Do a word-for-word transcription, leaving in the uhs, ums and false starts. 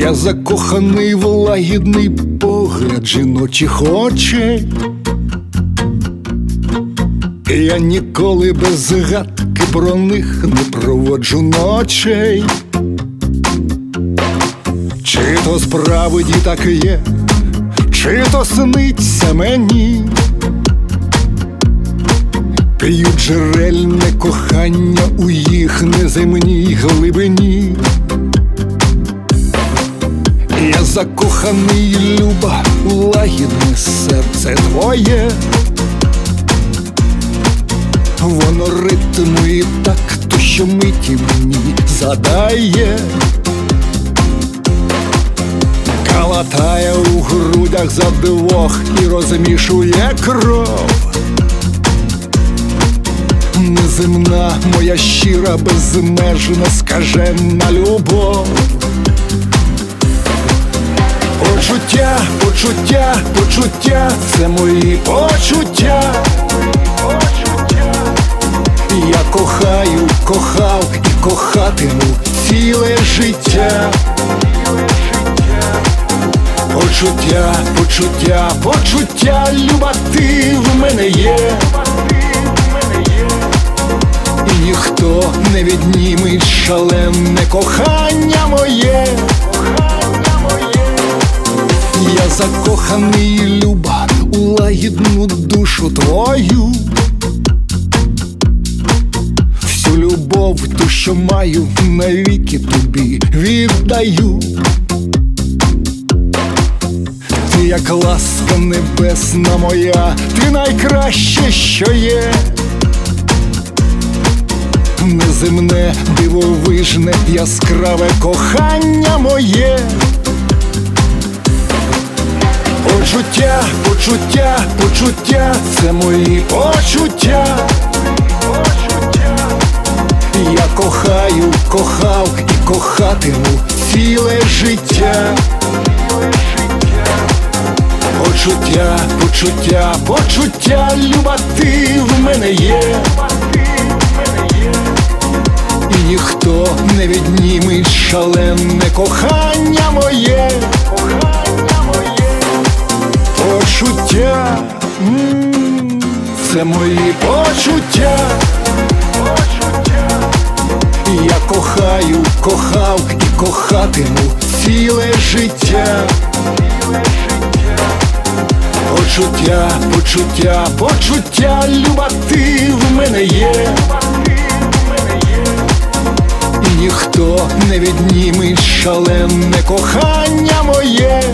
Я закоханий в лагідний погляд жіночих очей. І я ніколи без згадки про них не проводжу ночей. Чи то справді так є, чи то сниться мені, п'ють джерельне кохання у їх неземній глибині. Я закоханий, люба, у лагідне серце твоє. Воно ритму і такту щомиті мені задає, калатає у грудях за двох і розмішує кров. Неземна моя щира, безмежна, скажена любов. Почуття, почуття, почуття, це мої почуття. Я кохаю, кохав і кохатиму ціле життя. Почуття, почуття, почуття, люба, ти в мене є. І ніхто не відніметь шалене кохання моє. Я закоханий, люба, у лагідну душу твою. Всю любов, ту, що маю, навіки тобі віддаю. Ти як ласка небесна моя, ти найкраще, що є. Неземне, дивовижне, яскраве кохання моє. Почуття, почуття, почуття, це мої почуття. Я кохаю, кохав і кохатиму ціле життя. Почуття, почуття, почуття, люба, ти в мене є. І ніхто не відніметь шалене кохання моє. Почуття, м-м, це мої почуття. Я кохаю, кохав і кохатиму ціле життя. Почуття, почуття, почуття, люба, ти в мене є. І ніхто не відніметь шалене кохання моє.